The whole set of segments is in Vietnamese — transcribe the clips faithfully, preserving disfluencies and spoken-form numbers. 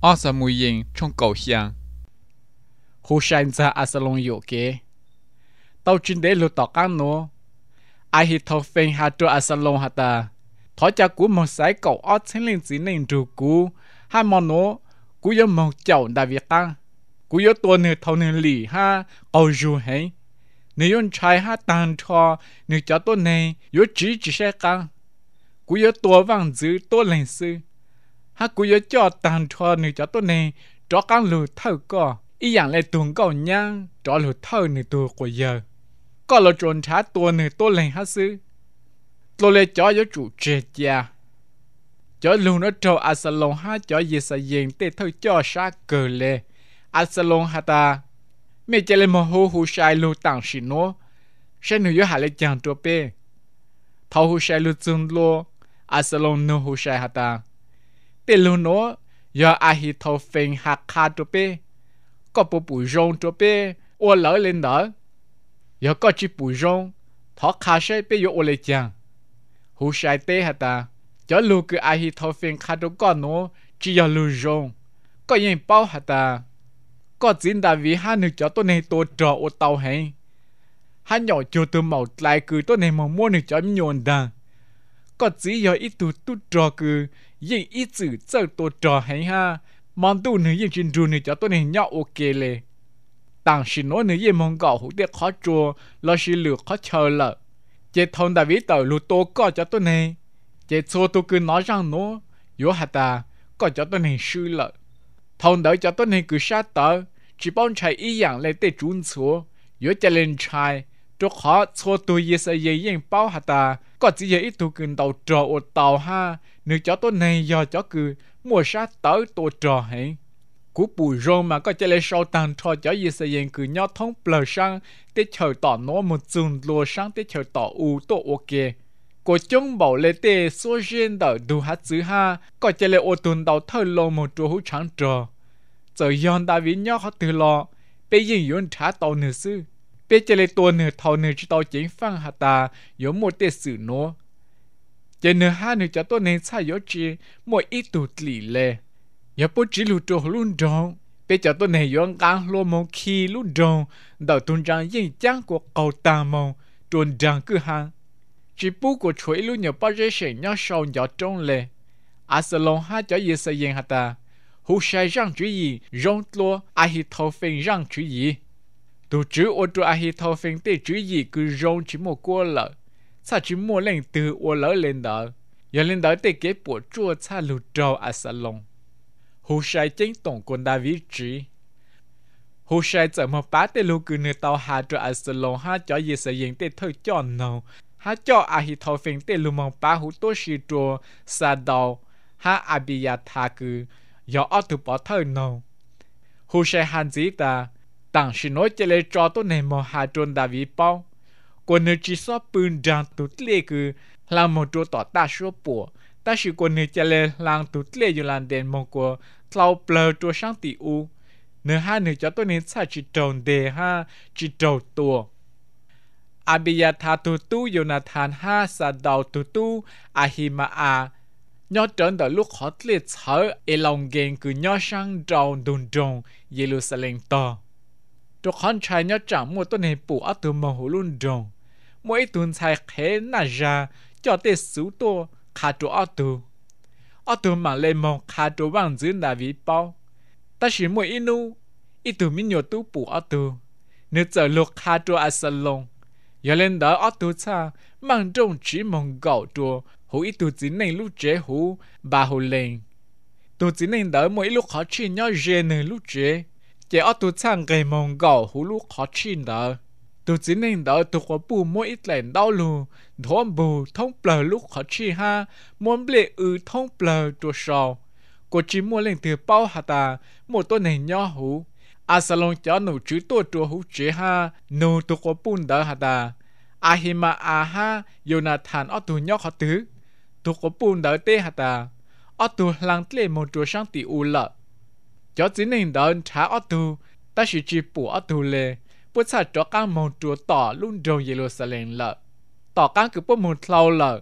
ở sa mùi yên trong cầu xiang hồ sai ra à sa long yếu kế tàu chuyên để lụt tọt cán nó ai hít thâu phèn hà cho à sa long hà ta thọ cha cú một sải cầu ở trên lên chỉ nên trụ cú hai món nó cú yếu một chậu đại việt ta cú yếuตัวนึงthâuนึงlì ha cầu du hay nếu yon trai ha tàn cho nếu cho tôi này yếu chỉ chỉ sẽ căng cú yếuตัวvàng giữ tôi lên sư ha cú yếu cho tàn cho nếu cho tôi này cho căng lù thâu co ý dạng lại tuồng cầu nhang cho lù thâu nếu tôi của giờ có là trốn trả tôi nếu tôi lên ha sư tôi lấy cho yếu chủ chết ya cho lù nó trâu à sa long ha cho gì sa yên tê thôi cho sa cờ lệ à sa long ha ta mẹ chỉ lấy một hồ hồ sai lù tàng xin nó sẽ nuôi yếu hạ lấy chẳng tua pe thâu hồ sai lù chung lô à sa long nuôi hồ sai ha ta pe lù nó do à hi thâu phèn hạt khá tua pe có bộ bùi rong tua pe ô lỡ lên đỡ do có chỉ bùi rong thọ khá sai pe yếu ô lấy chẳng hồ sai tê ha ta cho lù cứ à hi thâu phèn khá tua con nó chỉ do lù rong có những bao ha ta có diễn đà vì hai nữ cho tôi này tôi trò ô tàu hay hai nhỏ cho tôi màu lại cứ tôi này mà mua nữ cho nhọn đà có chỉ do ít tu tu trò cứ nhưng ít chữ chơi tôi trò hay ha mong tu nữ nhưng trên đường nữ cho tôi này nhỏ ok lệ tàng xin nói nữ nhưng mong gạo hữu để khó chùa lo xí lược khó chờ lợ chế thông đà vì tàu lụt tô có cho tôi này chế xô tôi cứ nói rằng nó yếu hạt ta có cho tôi này sư lợ thông đỡ cho tôi này cứ sát tờ chỉ幫chạy ý dạng lấy tê trốn chúa yếu cho lên chạy cho khó chúa tôi ý sẽ dễ dàng bao hạt ta có chỉ dễ ít tu cần tàu trò ô tàu ha nếu cho tôi này do cho cứ mua sát tới tôi trò hay cú bùi rong mà có cho lên sau tàn trò cho ý sẽ dễ cứ nhau thông bờ sang tê chờ tỏ nó một dùn lùa sang tê chờ tỏ u tôi ok cô chúng bảo lấy tê số riêng đỡ đủ hát chữ ha có cho lên ô tuần tàu thơ lô một chỗ hữu trắng trò giờ yon đã vì nhau họ từ lò bây giờ yon trả tàu nửa sư bây giờ lấyตัวnửa thầu nửa chỉ tàu chính phăng hạt ta yon một tê sử nó giờ nửa hai nửa cho tôi nên sai yon chỉ một ít tụt lì lệ yon bố chỉ lụt trâu luôn rong bây giờ tôi nên yon gang lô mông khi luôn rong đầu tuần trăng yên trắng của cầu tà mông tuần trăng cứ hàng chỉ bố của chuối luôn nhờ bao giờ sẽ nhau sau nhỏ trong lệ à sợ lòng hai cho yên sẽ yên hạt ta hồ sai răng chữ gì rong lo ai hi thâu phèn răng chữ gì tu chữ ô tô ai hi thâu phèn tê chữ gì cứ rong chỉ một cô lợ sao chỉ mua lên từ ô lỡ lên đó giờ lên đó tê kế bộ chua cha lù trâu à sa long hồ sai chính tổng quân đa vị trí hồ sai giờ mà bá tê lù cứ nửa tàu hà cho à sa long ha cho gì sẽ hiện tê thôi cho nào ha cho ai hi thâu phèn tê lù mong bá hú tô xì trô sa đào ha abiya tha cứ do ở từ bỏ thơ nào hồ sơ hàn dĩ ta tặng xin nói cho lê cho tôi này mà hà trôn đà vị bao còn nếu chỉ số bưng ràng tụt lê cứ làm một chỗ tỏ ta số bộ ta chỉ còn nếu cho lê làm tụt lê dù làm đèn một của tàu bờ chỗ sáng tỷ u nếu hai nếu cho tôi nên sai chỉ tròn đề ha chỉ trầu tua abiya tha tu tu Jonathan ha sa đầu tu tu ahima a nhớ đến từ lúc họ liệt thở ở lòng ghen cứ nhớ sang trâu đồn trồng Jerusalem to. Tôi khán trai nhớ chẳng một tuần này bù ở từ màu hồ luôn trồng. Mỗi tuần sai khé nà ra cho tê số to khá trô ở từ. Ở từ mà lên màu khá trô vàng dưới là vì bao. Ta chỉ mỗi ít nu, ít từ mình nhiều tu bù ở từ. Nếu giờ lúc khá trô ở salon, giờ lên đó ở từ xa mang trông chỉ mong gạo trô. Hú ít tụi chính này lúc chế hú bà hồ lên tụi chính này đỡ mỗi lúc khó chịu nhau dễ nè lúc chế chế ở tụi sang gây mong gạo hú lúc khó chịu đỡ tụi chính này đỡ tụi có bù mỗi ít lệnh đau lù thôn bù thông bờ lúc khó chịu ha muốn bệ ư thông bờ tụi sau cô chỉ mua lên từ bao hạt ta một tôi này nhau hú à salon cho nụ chữ tôi tụi hú chế ha nụ tụi có bù đỡ hạt ta ahima aha Jonathan ở tụi nhau khó tứ tụi có bùn đỡ tê hạt ta ở tụi lăng tê một tụi sang tỷ u lợ cho chính nên đỡ trả ở tụi ta chỉ chỉ bù ở tụi lệ bút sát cho các một tụi tỏ luôn trong Jerusalem lợ tỏ các cứ bút một lâu lợ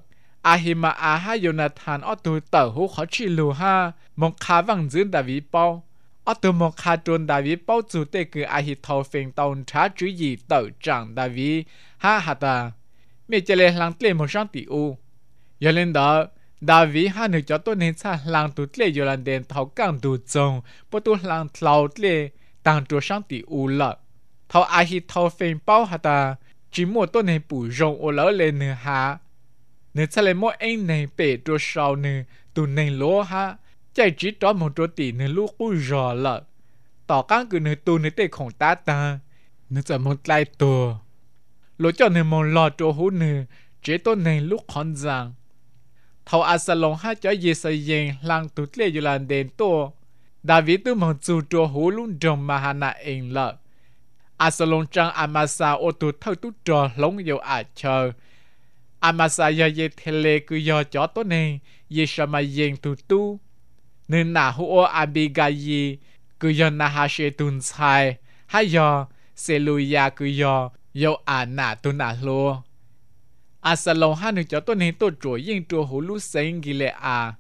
à hi mà à ha Jonathan ở tu tờ hú khó chi lù ha một khá văng dưỡng đại vị bao ở tu một khá trôn đại vị bao chủ tệ cứ à hi thâu phèn tông trả chú gì tờ trạng đại vị ha ha ta mẹ chỉ lên lăng tle một sáng tỷ u giờ lên đó đại vị ha nữ cho tôi nên xa lăng tu tle giờ lần đèn thâu càng tu trông bố tu lăng thâu tle tăng tu sáng tỷ u lợ thâu à hi thâu phèn bao ha ta chỉ một tôi nên bù rong ô lỡ lên nữa ha nếu cha lấy mỗi anh này bể cho sau nữa tụi này lỗ ha chạy chỉ đó một chỗ tỷ nữa lúc cúi rò lợ tỏ các cứ nữa tụi nữa tê khổng ta ta nữaจะmột lại tụi lỗ cho nữa một lọ chỗ hú nữa chế tôi này lúc khẩn rằng thầu à sa long ha cho ye sa yen lang tụt lệอยู่lần đền tổ David tu một chủ chỗ hú luôn trong mà hà na anh lợ à sa long trang amasa ô tụt thâu tụt trò lông yêu à chờ Amasa ya ye thele cứ do cho tốt này ye sama yen tu tu nên na hu o abigayi cứ do na ha she tun sai ha yo seluya cứ do yo ana tu na lo asalong ha nu cho tốt này tốt rồi yen tu hu lu sen gile a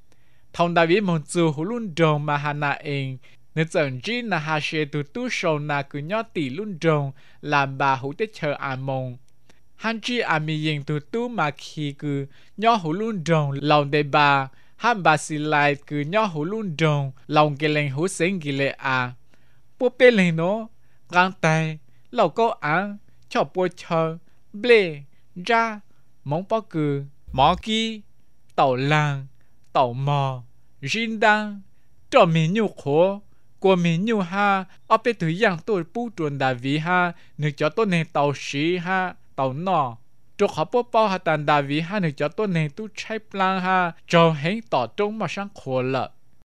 thong David mon chu hu lun dong ma hana en nên chẳng chỉ na ha she tu tu show na cứ nhớ tỷ lun dong làm bà hu te chờ a mong hắn chỉ à mi yên tu tu mà khi cứ nhỏ hủ luôn đồng lòng đề bà hắn bà xì lại cứ nhỏ hủ luôn đồng lòng cái lên hủ sinh cái lệ à bố bê lên nó găng tay lâu có ăn cho bố chờ bê ra mong bó cứ mỏ kì tàu làng tàu mò riêng đăng cho mình nhu khổ của mình nhu ha ở bên thứ dạng tôi bố chuẩn đại vị ha nếu cho tôi nên tàu sĩ ha tàu nọ cho họ bố bao hạt tàn đại vị ha nếu cho tôi nên tu chạy plan ha cho hẹn tỏ trông mà sang khổ lợ